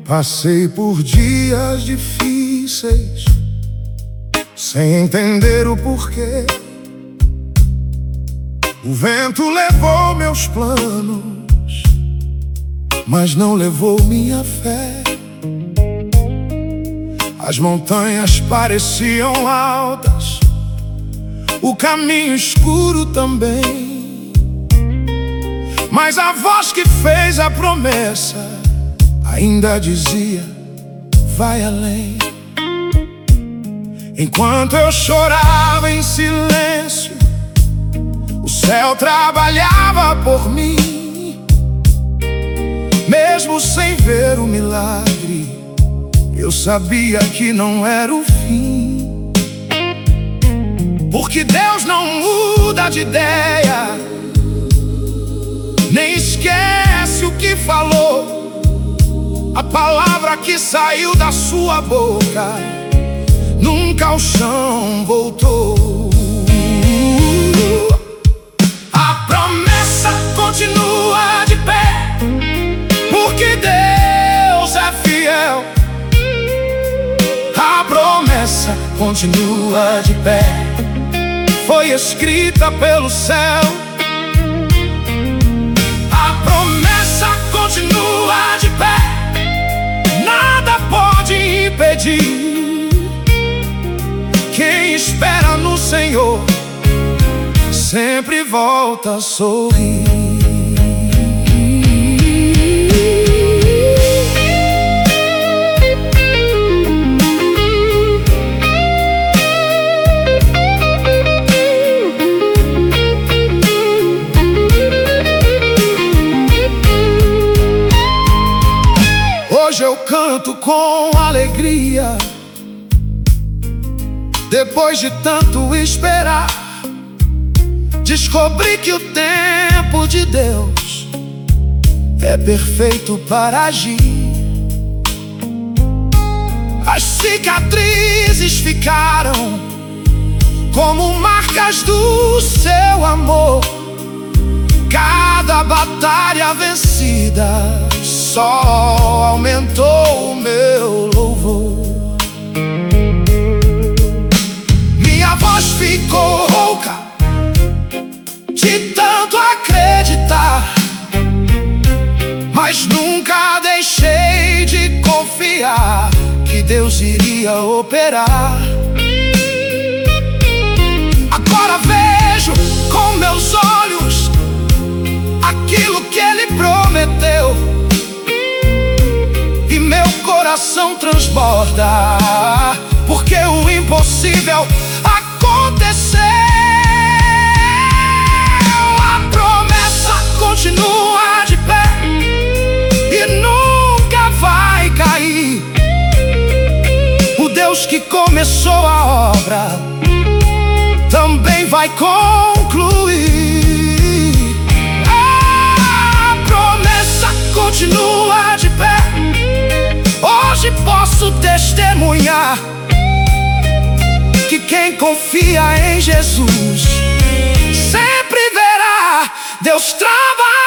Passei por dias difíceis, sem entender o porquê. O vento levou meus planos, mas não levou minha fé. As montanhas pareciam altas, o caminho escuro também. Mas a voz que fez a promessa ainda dizia: vai além. Enquanto eu chorava em silêncio, o céu trabalhava por mim. Mesmo sem ver o milagre, eu sabia que não era o fim. Porque Deus não muda de ideia, nem esquece o que falou. A palavra que saiu da sua boca nunca ao chão voltou. A promessa continua de pé, porque Deus é fiel. A promessa continua de pé, foi escrita pelo céu. A promessa continua de pé, nada pode impedir. Quem espera no Senhor sempre volta a sorrir. Hoje eu canto com alegria, depois de tanto esperar. Descobri que o tempo de Deus é perfeito para agir. As cicatrizes ficaram como marcas do seu amor. Cada batalha vencida só aumentou o meu louvor. Minha voz ficou rouca de tanto acreditar, mas nunca deixei de confiar que Deus iria operar. Agora vejo com meus olhos aquilo que Ele prometeu, e meu coração transborda, porque o impossível aconteceu. A promessa continua de pé e nunca vai cair. O Deus que começou a obra também vai concluir. A promessa continua de pé. Hoje posso testemunhar que quem confia em Jesus sempre verá Deus trabalhar.